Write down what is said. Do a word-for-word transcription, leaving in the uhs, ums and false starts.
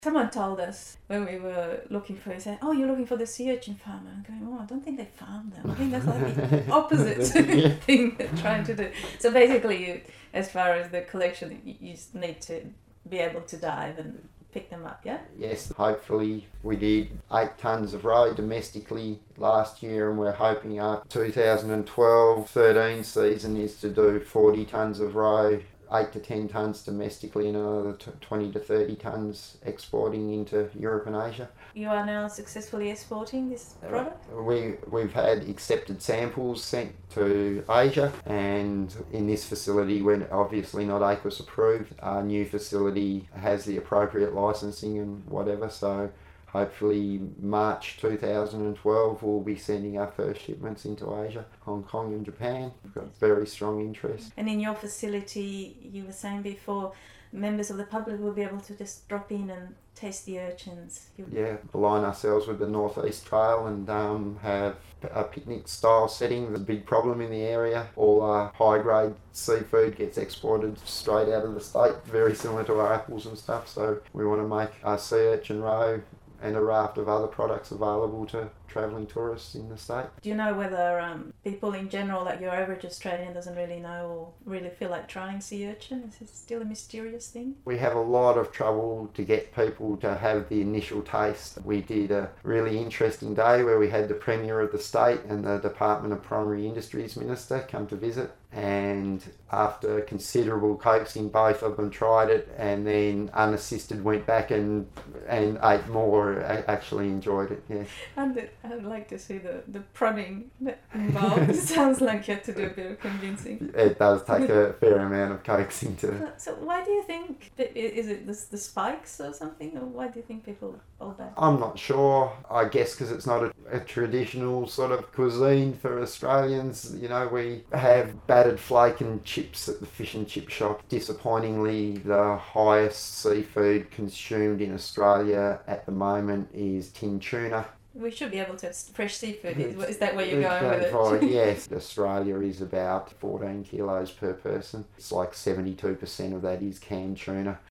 Someone told us when we were looking for it, said, oh, you're looking for the sea urchin farmer. I'm going, oh, I don't think they farm them. I think that's like the opposite thing they're trying to do. So basically, you, as far as the collection, you, you just need to be able to dive and pick them up, yeah? Yes, hopefully we did eight tonnes of roe domestically last year, and we're hoping our two thousand twelve thirteen season is to do forty tonnes of roe, eight to ten tonnes domestically, and another twenty to thirty tonnes exporting into Europe and Asia. You are now successfully exporting this product? Uh, we, we've had accepted samples sent to Asia, and in this facility, we're obviously not AQUIS approved. Our new facility has the appropriate licensing and whatever, so hopefully March two thousand twelve we'll be sending our first shipments into Asia, Hong Kong and Japan. We've got very strong interest. And in your facility, you were saying before, members of the public will be able to just drop in and taste the urchins. You... Yeah, align ourselves with the North East Trail and um, have a picnic style setting. There's a big problem in the area. All our high grade seafood gets exported straight out of the state, very similar to our apples and stuff, so we want to make our sea urchin roe and a raft of other products available to travelling tourists in the state. Do you know whether um, people in general, like your average Australian, doesn't really know or really feel like trying sea urchin? Is it still a mysterious thing? We have a lot of trouble to get people to have the initial taste. We did a really interesting day where we had the Premier of the state and the Department of Primary Industries Minister come to visit, and after considerable coaxing, both of them tried it, and then unassisted went back and and ate more. Actually enjoyed it, yeah. And I'd like to see the, the prodding involved. It sounds like you have to do a bit of convincing. It does take a fair amount of coaxing to... So, so why do you think, is it the, the spikes or something, or why do you think people hold back? I'm not sure. I guess because it's not a, a traditional sort of cuisine for Australians. You know, we have battered flake and chips at the fish and chip shop. Disappointingly, the highest seafood consumed in Australia at the moment is tin tuna. We should be able to have fresh seafood. Is, is that where you're going with it? Right, yes. Australia is about fourteen kilos per person. It's like seventy-two percent of that is canned tuna.